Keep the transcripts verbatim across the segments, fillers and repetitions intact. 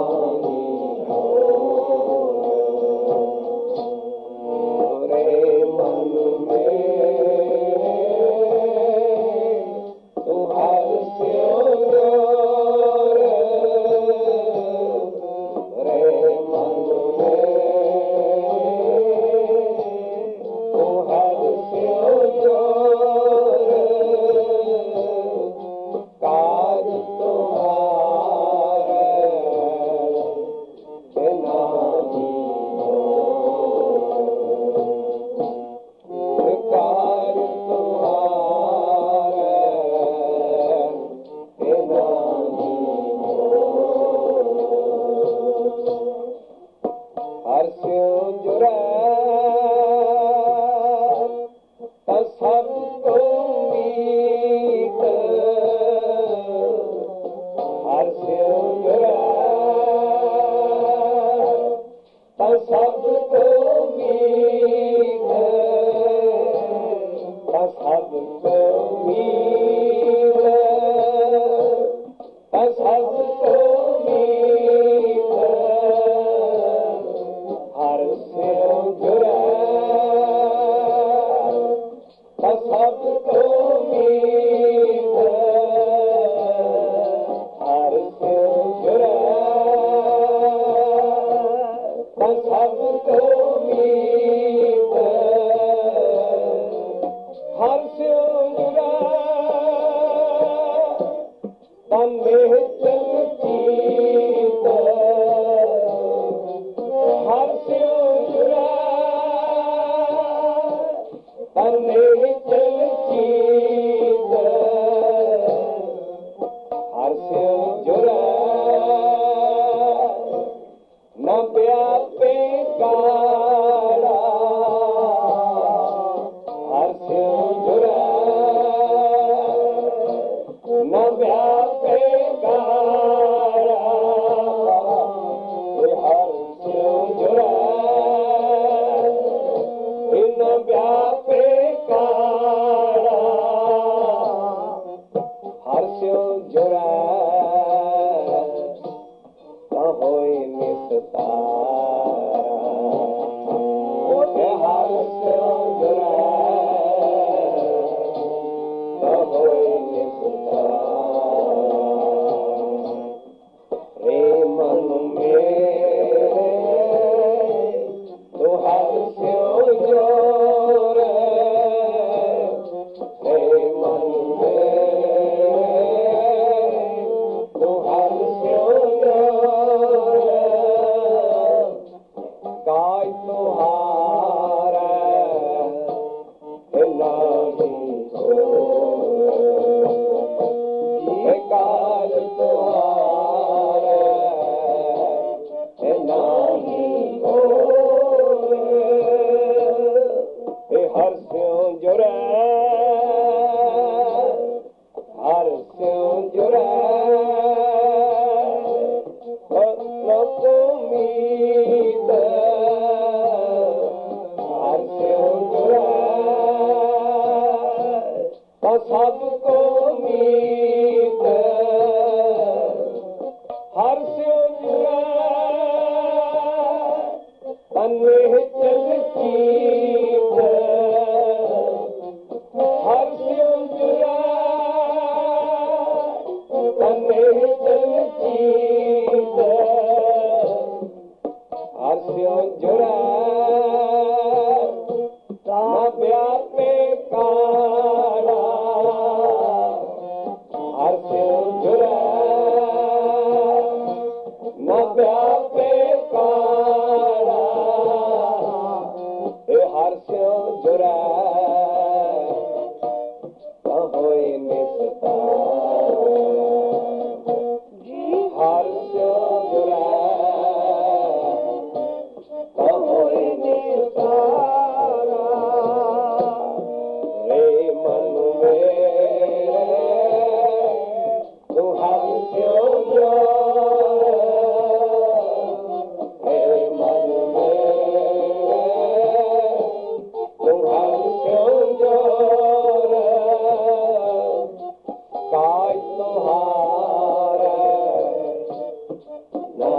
Hey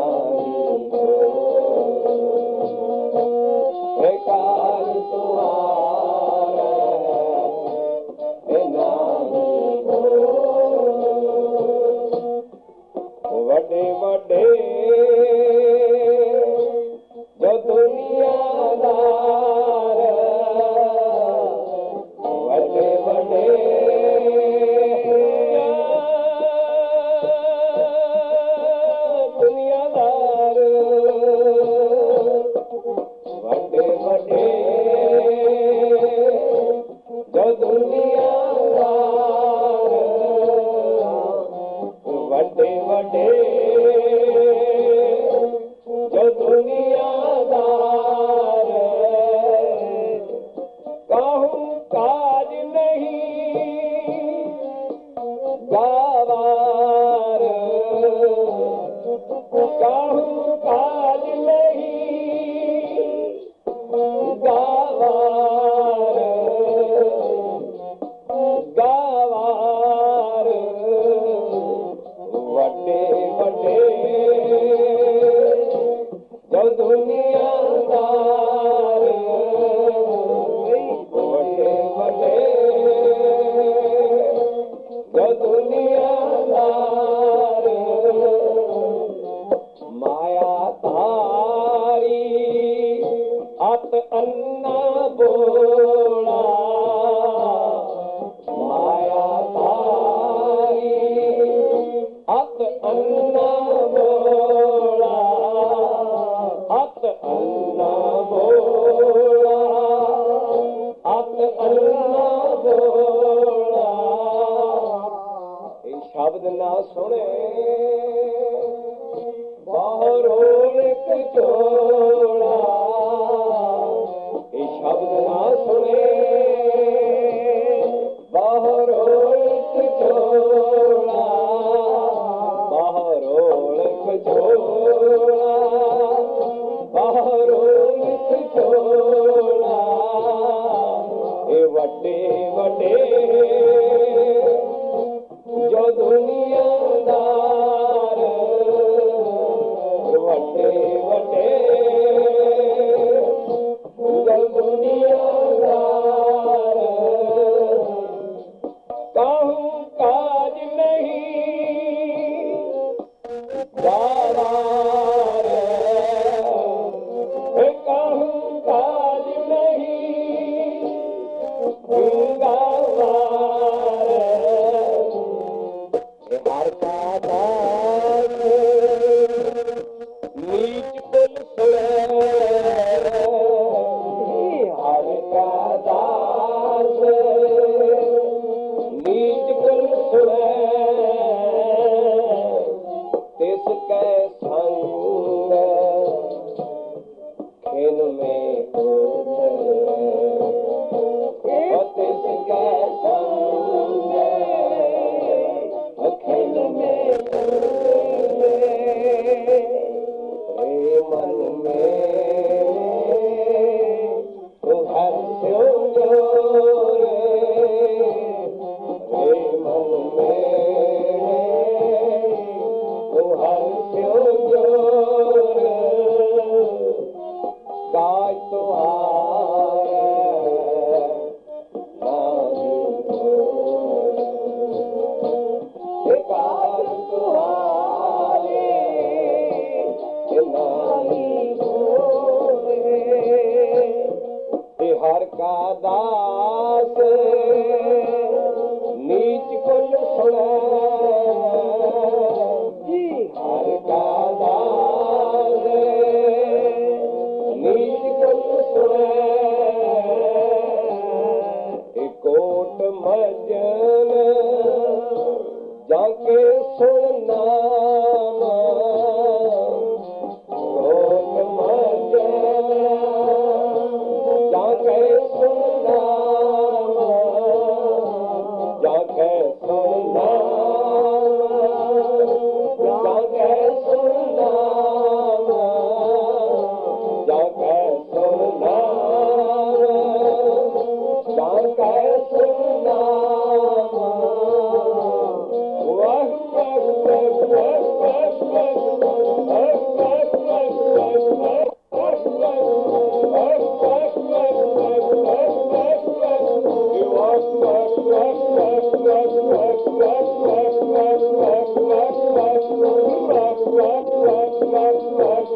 जाके सुनना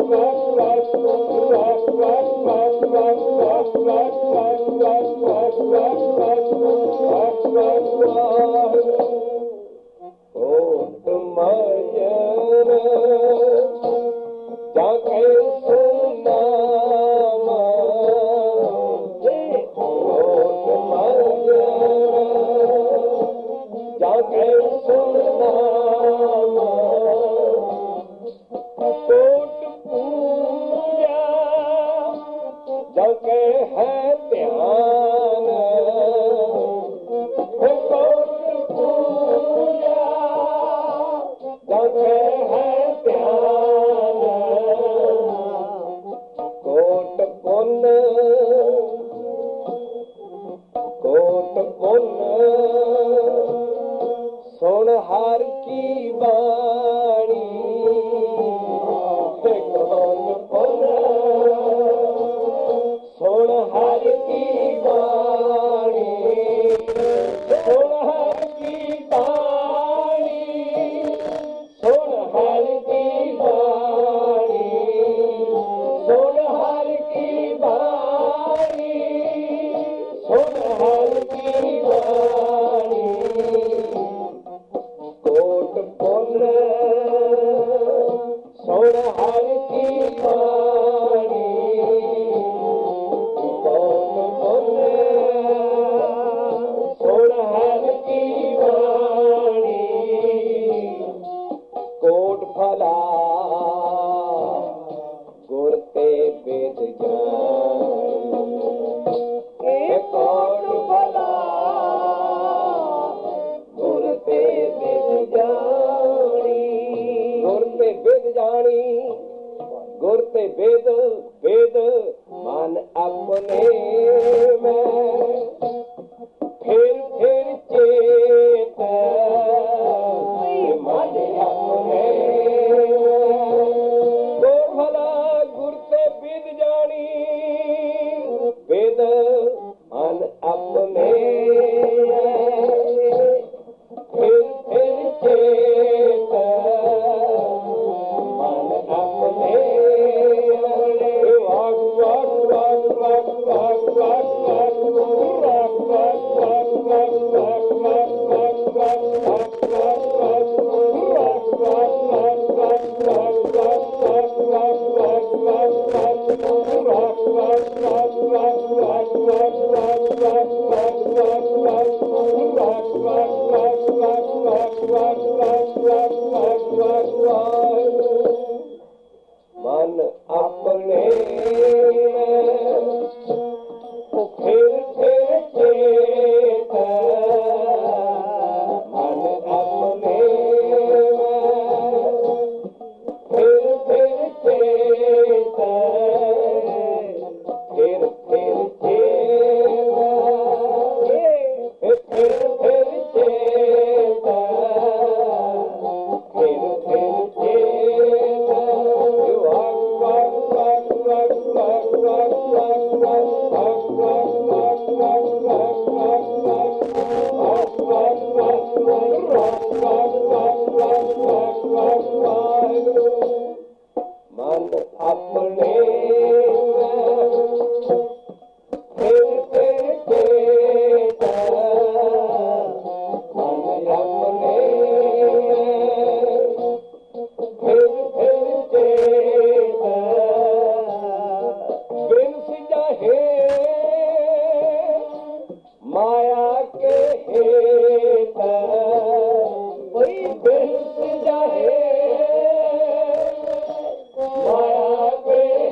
माया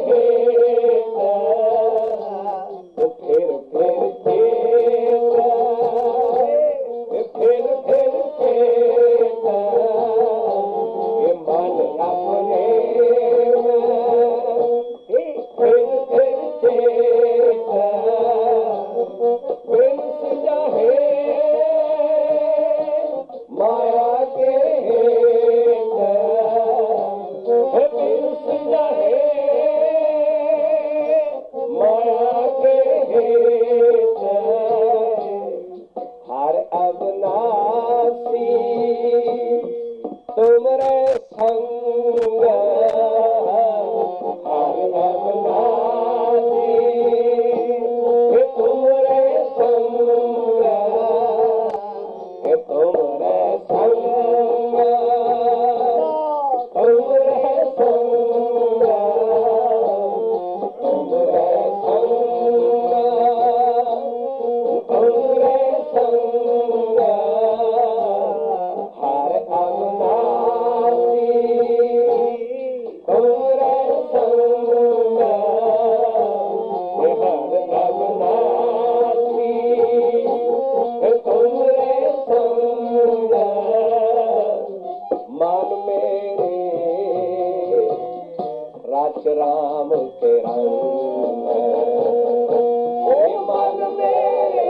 रच राम के रंग हे मन मेरे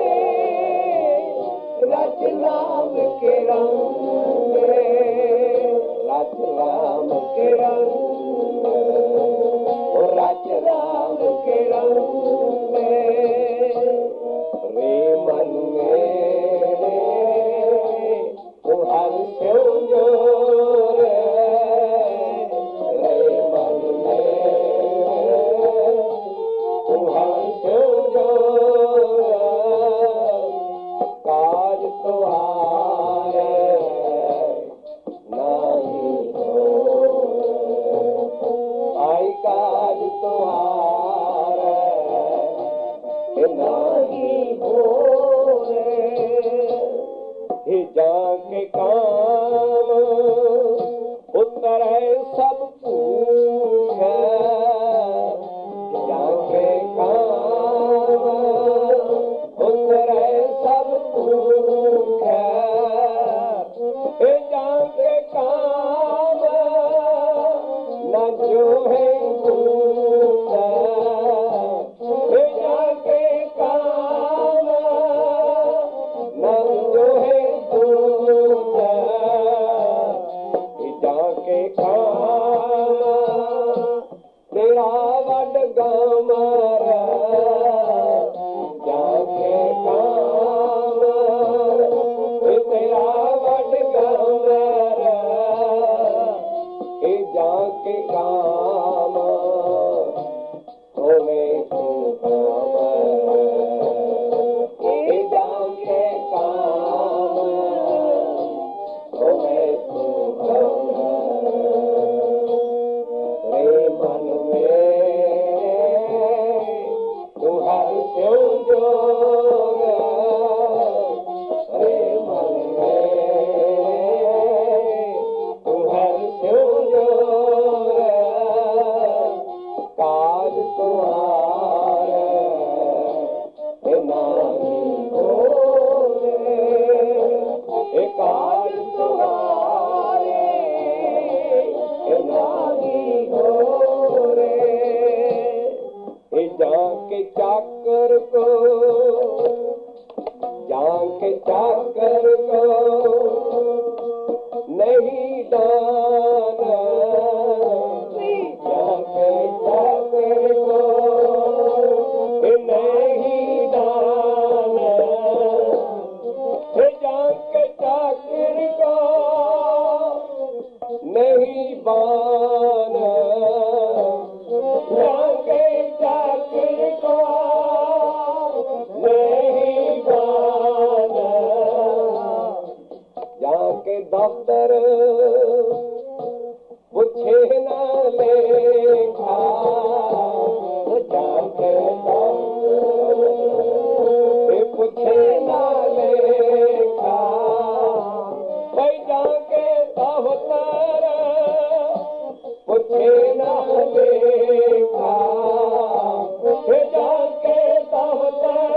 रच राम के रंग रच राम के रंग रच राम के रंग रे मन मेरे तू हर क्यों जोर रे मन मेरे तू हर क्यों जोर काज तुम्हारे नहीं हो आई काज तुम्हारे नहीं हो हे जाके काम उतरे सब पूछ जाके काम उतरे सब पूछ हे जाके काम न जो है पूछ हे जाके काम न जो है पूछ हे जाके काम तेरा वड गमर जाके काम तेरा वड गमर हे जाके काम होवे तू काम हे जाके काम होवे तू काम रे मन मेरे तू हर क्यों जोग रे मन मेरे तू हर क्यों जोग काज तुम्हारे नहीं होवे ए काज तुम्हारे नहीं होवे ए जाके चाकर को जाके चाकर को नहीं डाना जाके चाकर को नहीं डाना जाके चाकर को नहीं बाना जाके चाकर को नहीं बाना जाके दफ्तर पूछे ना लेखा जाके दफ्तर पूछे ना लेखा भाई जाके दफ्तर पूछे ना लेखा जाके दफ्तर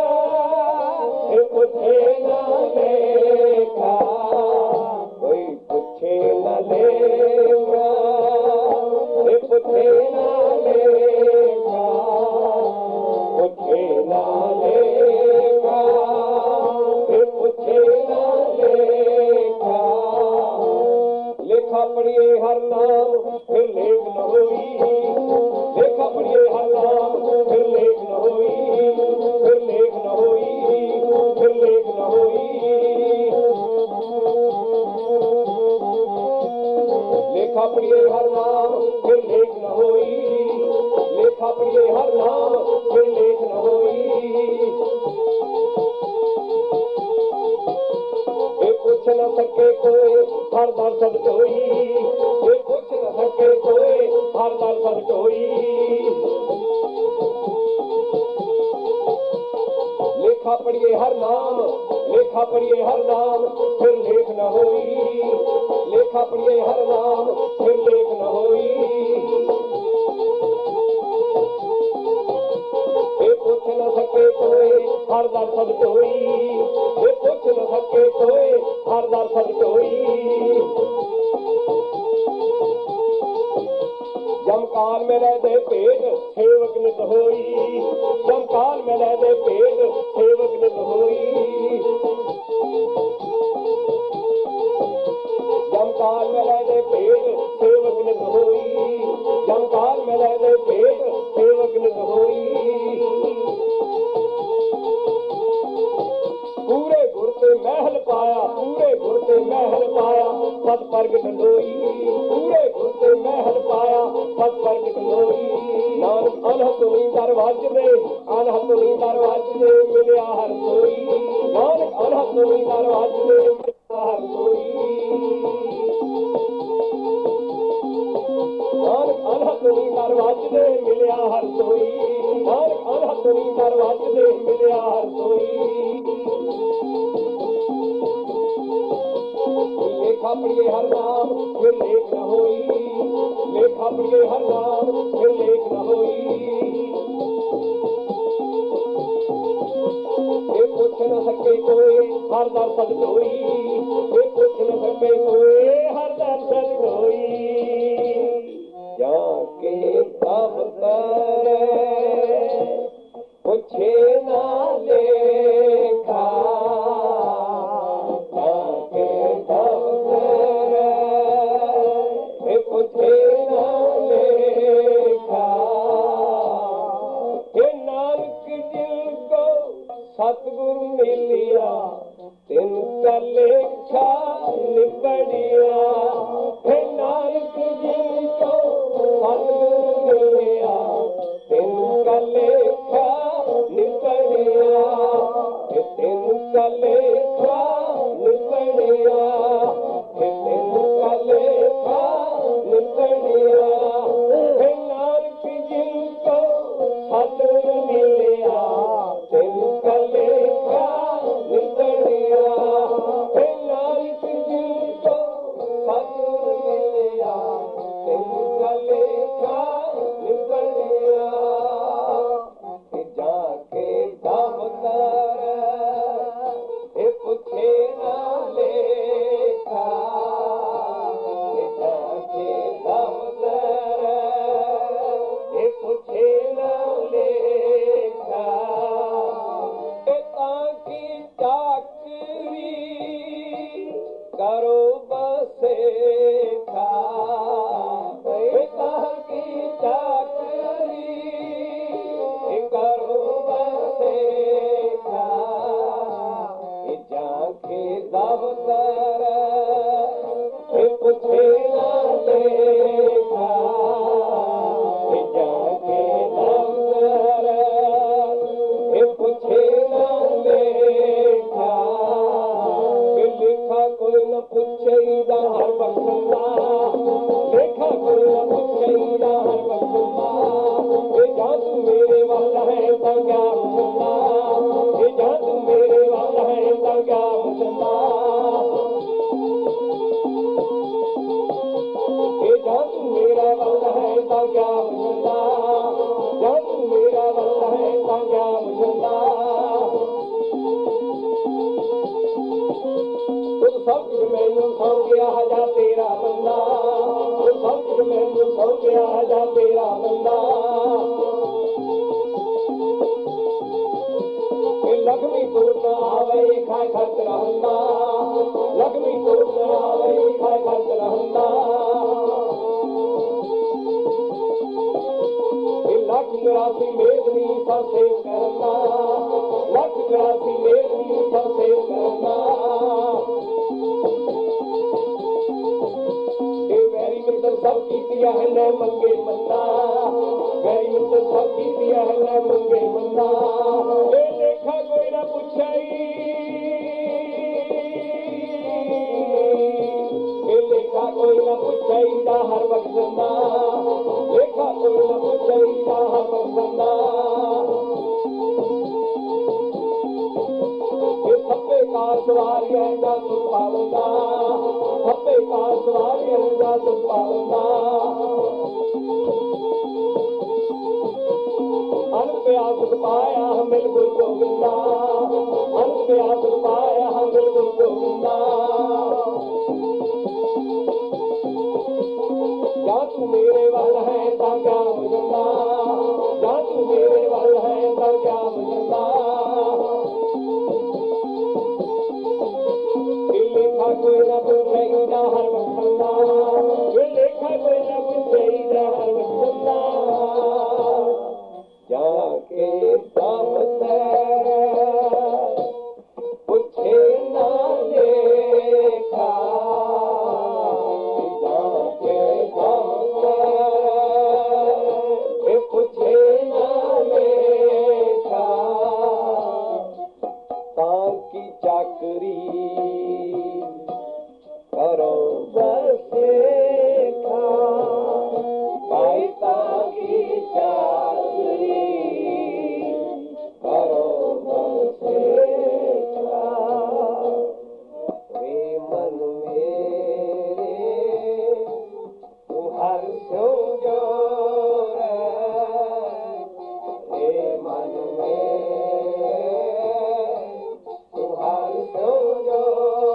पूछे ना लेखा कोई पूछे ना लेखा पूछे ना लेखा पूछे ना लेखा पूछे ना लेखा लेखा पढ़िए हर नाम फिर लेख न होई लेखा पढ़िए हर नाम फिर लेख न होई फिर लेख न होई फिर लेख न होई लेखा पढ़िए हर नाम फिर लेख न होई लेखा पढ़िए हर नाम फिर लेख न होई पूछ न सके कोई हर दर सब कोई ये पूछ न सके कोई हर दर सब कोई लेखा पढ़िए हर नाम लेखा पढ़िए हर नाम फिर लेख न होई लेखा पढ़िए हर नाम फिर लेख न होई ये पूछ न सके कोई हर दर सब कोई ये पूछ न सके कोई हर दर सब कोई जमकाल में रह दे पेट सेवक नित होई, जमकाल में रह दे पेट सेवक नित होई, जमकाल में रह दे पेट सेवक नित होई, जमकाल में रह दे पेट सेवक नित होई। पूरे गुर से महल पाया, पूरे गुर से महल पाया, पद प्रगट लोई, पूरे गुर से महल पाया, पद प्रगट लोई। नानक अनहत नींदर वाजरे, अनहत नींदर वाजरे मिलिया हर सोई, नानक अनहत नींदर वाजरे मिलिया हर सोई, नानक अनहत नींदर वाजरे मिलिया हर सोई, नानक अनहत नींदर वाजरे मिलिया हर सोई। लेखा पढ़िए हर नाम फिर लेख न होई, लेखा पढ़िए हर नाम फिर लेख न होई। ये पूछ न सके कोई हर दर सद ढोई, ये पूछ न सके कोई हर दर सद ढोई। जाके तब करे पूछे ना लेखा, सतगुरु मिलिया तिनका लेखा निबड़िया, हे नानक जिनको सतगुरु मिलिया तिनका लेखा निबड़िया, तिनका लेखा निबड़िया, तिनका लेखा निबड़िया, हे नानक जिनको सतगुरु मिलिया तिनका लेखा निबड़िया, हे नानक जिनको सतगुरु मिलिया तिनका लेखा निबड़िया। जाके दम कर हे पूछे ना लेखा, जाके दम कर हे पूछे ना लेखा, ताकि चाकरी करो बसेखा, ताकि चाकरी करो बसेखा, जाके दफ्तर पूछे ना लेखा, जाके दफ्तर पूछे ना लेखा, लेखा कोई न पूछे हर बखंदा, लेखा कोई न पूछे हर बखंदा, ये जा तू मेरे वाला है तो क्या मुझंदा, ये जा तू मेरे वाला है तो क्या मुझंदा, ये जा तू मेरा वाला है तो क्या मुझंदा, जा तू मेरा वाला है तो क्या मुझंदा। तुम सब कुछ मैनू सौ गया जा तेरा बंदा, तुम सब कुछ मैनू सौ गया जा तेरा बंदा। लक्ष्मी तोड़ न आवे खाए खर्च रहंदा, लक्ष्मी तोड़ न आवे खाए खर्च रहंदा, लख चौरासी मेदनी सब सेव करना, लख चौरासी मेदनी सब सेव करना। वैरी मित्र सब कीतिया है न मंगे मंदा, वैरी मित्र सब कीतिया है न मंगे मंदा, ये लेखा कोई ना पूछाई, ये लेखा कोई ना पूछाई हर वक्त बंदा, लेखा कोई ना पूछाई हर वक्त बंदा। ये सब्बे का सवारी है ना तुम पावंदा, सब्बे का सवारी है ना तुम पावंदा। अंत पे आसुक पाया हम बिल्कुल गोविंदा, अंत पे आसुक पाया हम बिल्कुल गोविंदा। जा तू मेरे वाला है पैसा की चाकरी करो बसेरा रे मन मेरे तू हर सो जो रे मन मेरे तू हर सो जो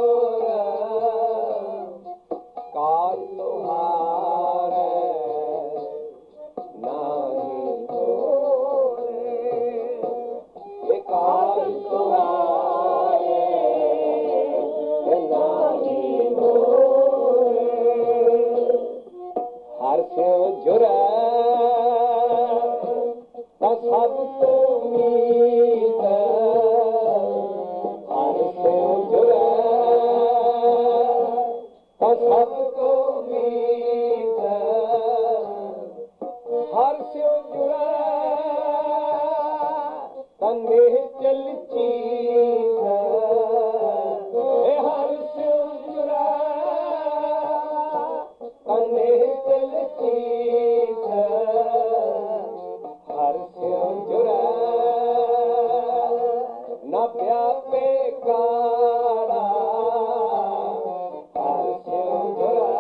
काज तुम्हारे नहीं होए ये काज तुम्हारे नहीं होए हर से जुरे ता सब तो मीत हर से जुरे ता सब तो मीत हर से जुरे ता नेह चल चीत ए हर से जुरे ता नेह चल चीत हर से जुरे ना व्यापे काड़ा हर से जुरे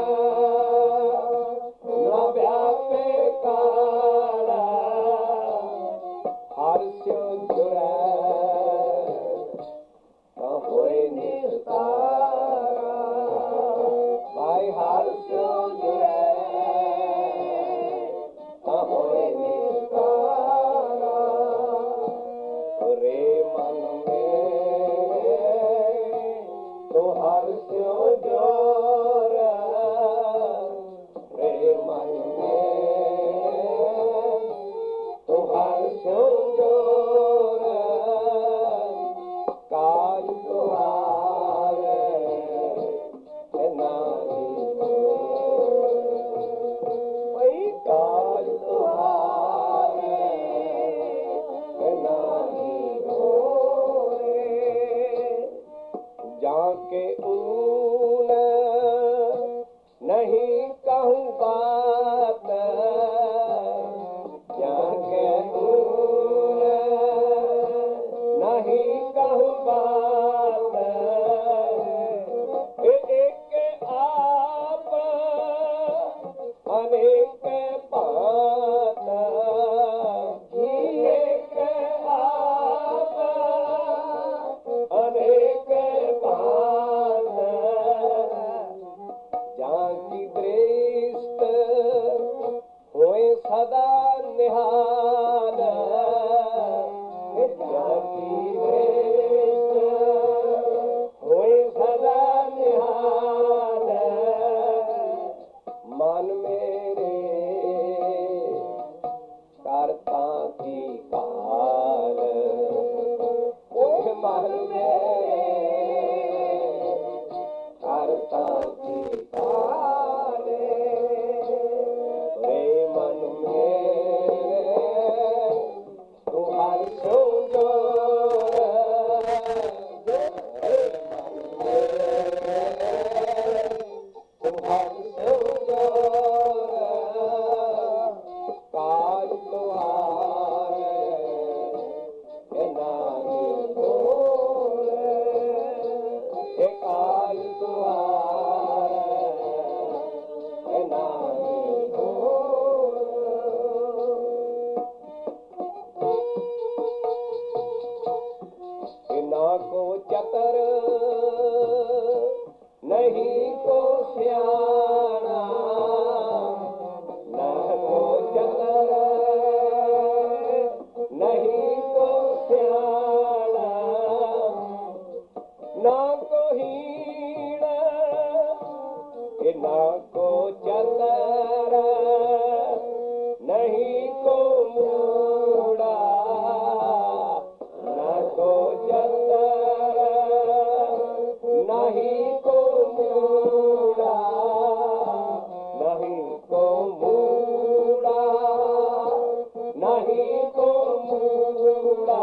ना व्यापे काड़ा हर से जुरे ना होए निस्तारा भाई हर से जुरे ना होए निस्तारा रे मन मेरे तो हर से जोर रे मन मेरे तो हर से जोर काज तुम्हारे नहीं वही काज तुम्हारे नहीं होए जाके ऊन नहीं कहूँ बात जाके ऊन नहीं कहूँ बात ए एक आप अनेक पात एक आप अनेक पात जाकी दृष्ट होए सदा निहाल जाकी दृष्ट होए सदा निहाल मन मेरे करता की काल ओह मन मेरे करता की काल रे मन मेरे तू हर सो जो रे मन मेरे तू हर सो जो काज तुम्हारे नहीं होए ये काज तुम्हारे नहीं होए ना को चतर नहीं को सियाना ना को चतर नहीं को सियाना ना को हीण ना को चतर नहीं को मूड़ा ना को चतर नहीं को मूड़ा नहीं को मूड़ा नहीं को मूड़ा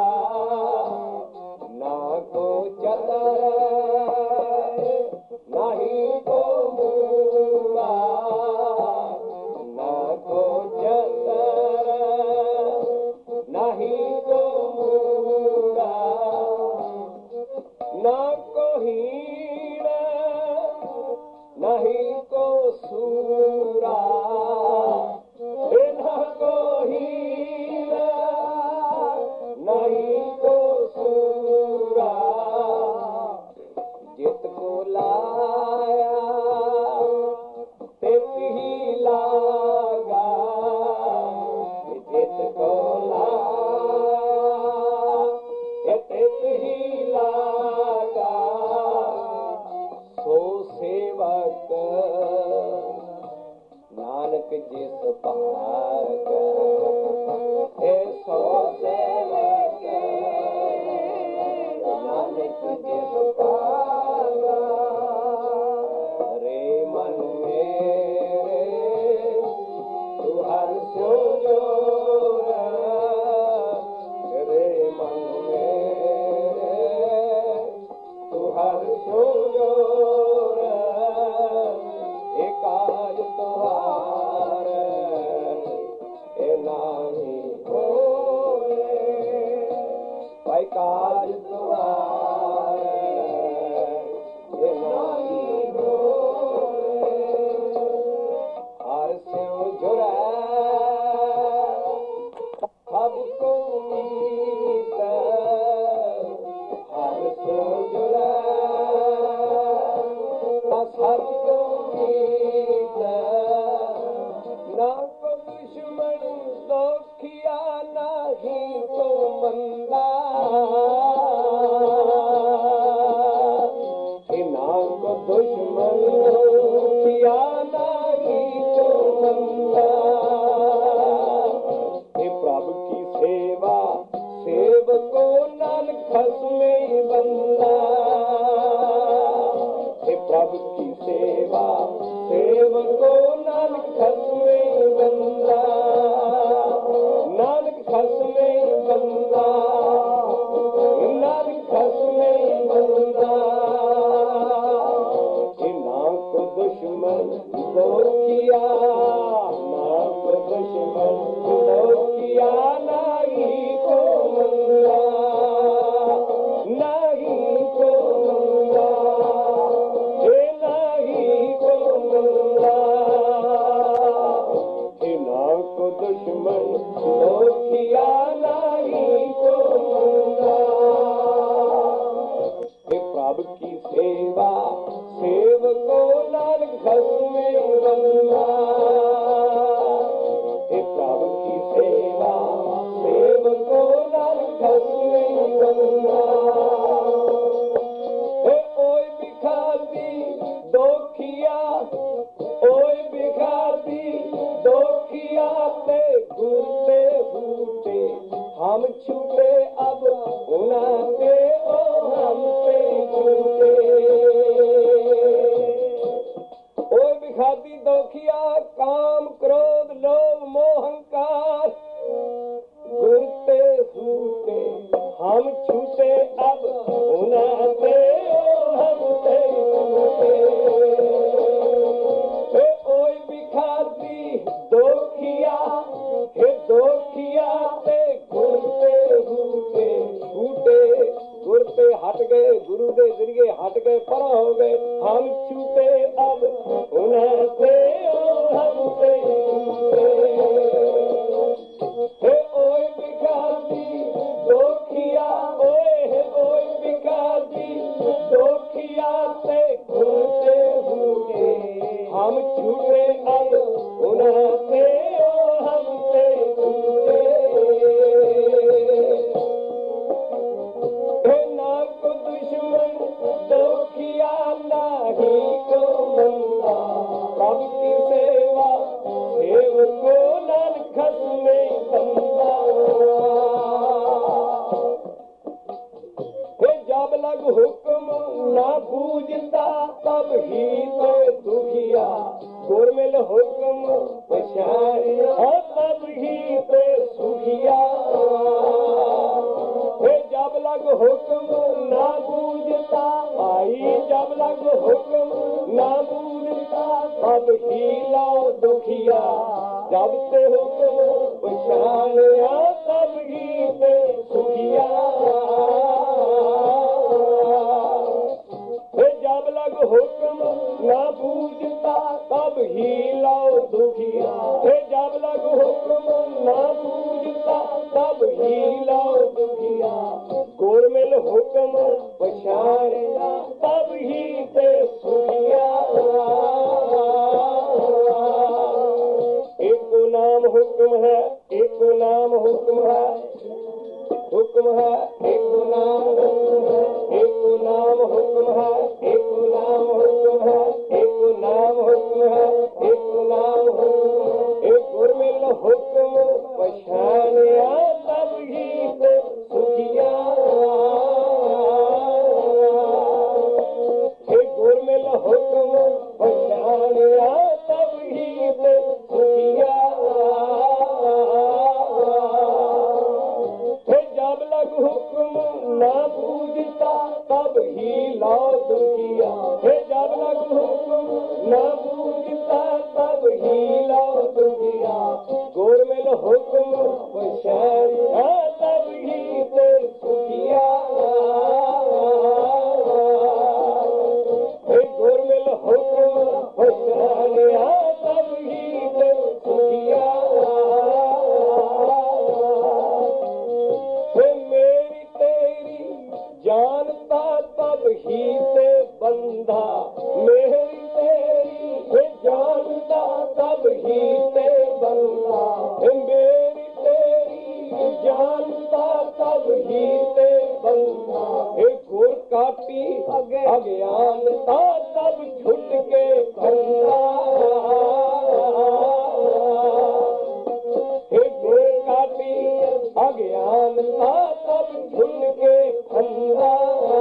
ना को चतर नहीं को मूड़ा ना को एक नाम हुक्म है, एक नाम हुक्म है, एक गुर में पछानिया तब ही ते सुखिया हे गुरमिल हुक्म पछानिया तब ही ते सुखिया हे जब लग हुक्म ना पूजता तब ही लाओ दुखिया हे जब लग हुक्म ना पूजता तब ही लाओ दुखिया गुरमिल हुक्म पछानिया तब ही ते सुखिया हे गुरमिल हुक्म पछानिया तब ही ते सुखिया हे मेरी तेरी जानता तब ही ते बंधा मेरी तेरी हे जानता तब ही ते बंधा हे मेरी तेरी जानता तब ही ते बंधा हे गुर काटी अज्ञानता तब छुट के बंधा हे गुर काटी अज्ञानता तब छुट के बंधा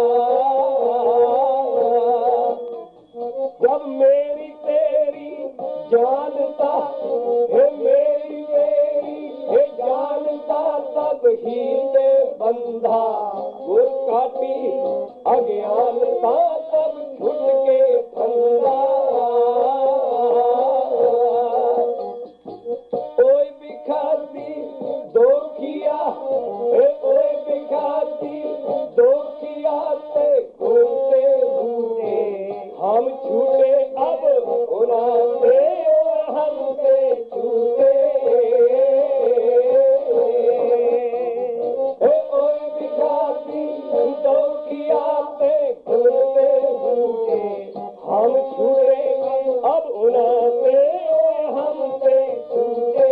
जब मेरी तेरी जानता हे मेरी तेरी हे जानता तब ही ते बंधा गुर काटी अज्ञानता तब छुट के बंधा ओए बिखाती दोखिया हे ओए बिखाती दोखिया ते घूमते घूमते हम छूटे अब उनाते हमसे छूटे हे ओए बिखाती दोखिया ते घूमते घूमते हम छूटे अब उनाते हमसे छूटे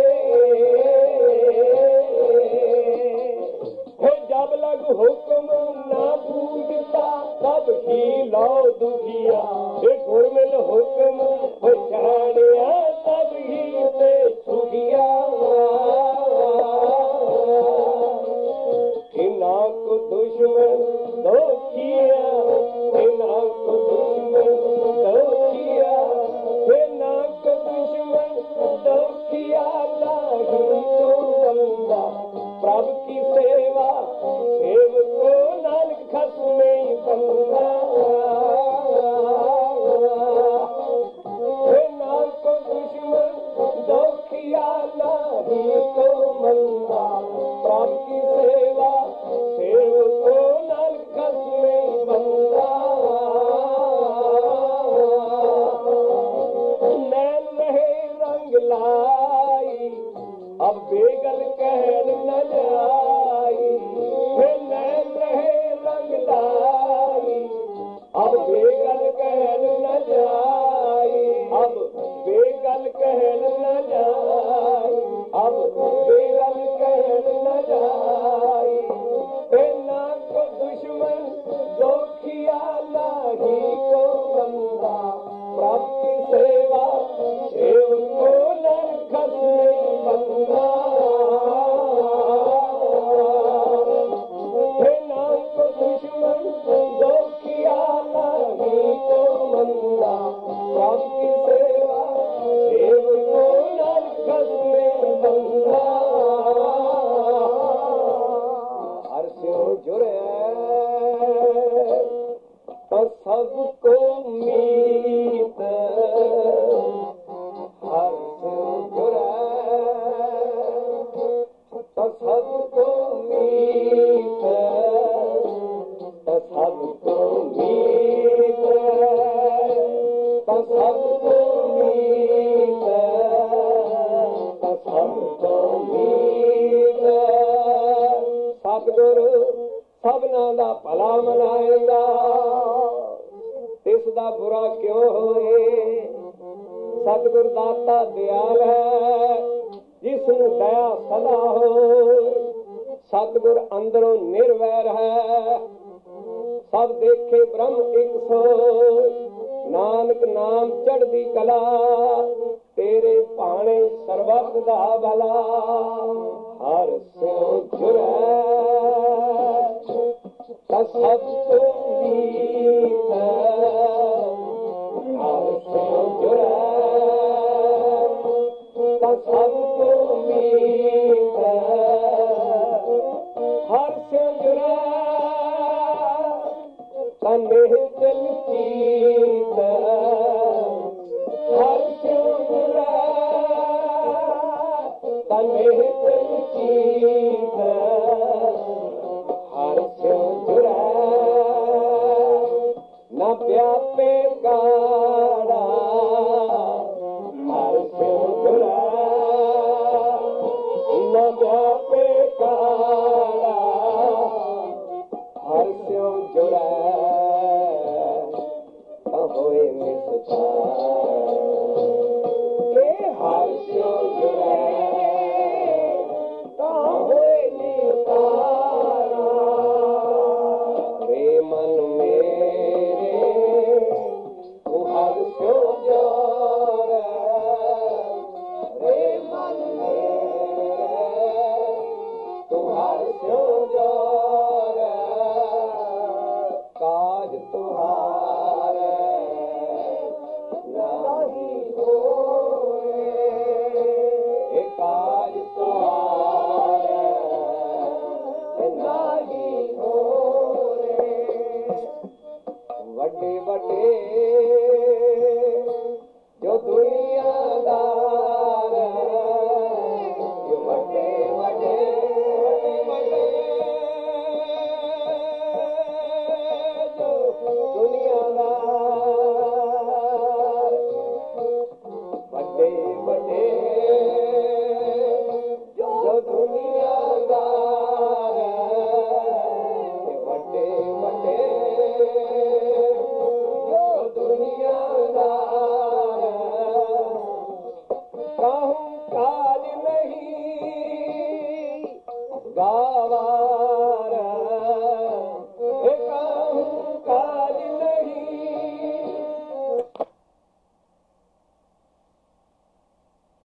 हे जब लग हुक्म ना पूजता तब ही लाओ दुखिया हे गुरमिल हुक्म पछानिया तब ही ते सुखिया हे ना को दुश्मन दोखिया हे ना को दुश्मन दोखिया हे ना को दुश्मन दोखिया नहीं तो बंदा प्रभु की सेवा सेव को नानक खस में बंदा हे ना को दुश्मन दोखिया नहीं तो बंदा प्रभु की सेवा सेव को नानक खस में बंदा नैन रहे रंग लाई अब बेगल कहन न जाई हे नैन रहे रंग लाई अब बेगल कहन न जाई अब बेगल कहन न जाई अब बेगल कहन न जाई हे ना को दुश्मन दोखिया नहीं को बंदा प्रभु की सेवा सेव को नरखस में बंदा हे ना को दुश्मन दोखिया नहीं को बंदा प्रभु की सेवा सेव को नरखस में बंदा हर स्यों जुड़े तो सबको मीत हर स्यों जुड़े तो सबको मीत तो सबको मीत तो सबको मीत तो सबको मीत सतगुरु सबना दा भला मनाएगा इस दा बुरा क्यों होए सतगुर दाता दयाल है जिसनु दया सदा हो सतगुर अंदरों निर्वैर है सब देखे ब्रह्म एक सो नानक नाम चढ़दी कला तेरे भाणे सर्वत दा भला हर स्यों जुरै सब तो मीत हर स्यों जुरै सब तो मीत हर स्यों जुरै तने दिल कीत हर स्यों जुरै तने दिल कीत हर स्यों जुरै न व्यापे गाड़ा हर स्यों जुरै न व्यापे गाड़ा हर स्यों जुरै होए निस्तार के हर स्यों जुरै होए निस्तार रे मन मेरे तू हर स्यों जुरै रे मन मेरे तू हर स्यों जुरै काज तुहारे नाही होए काज तुहारे नाही होए वड्डे वड्डे जो दुनियादार जो वड्डे वड्डे वड्डे जो दुनियादार वड्डे वड्डे जो दुनियादार वड्डे वड्डे जो दुनियादार कहूँ काज नहीं गावार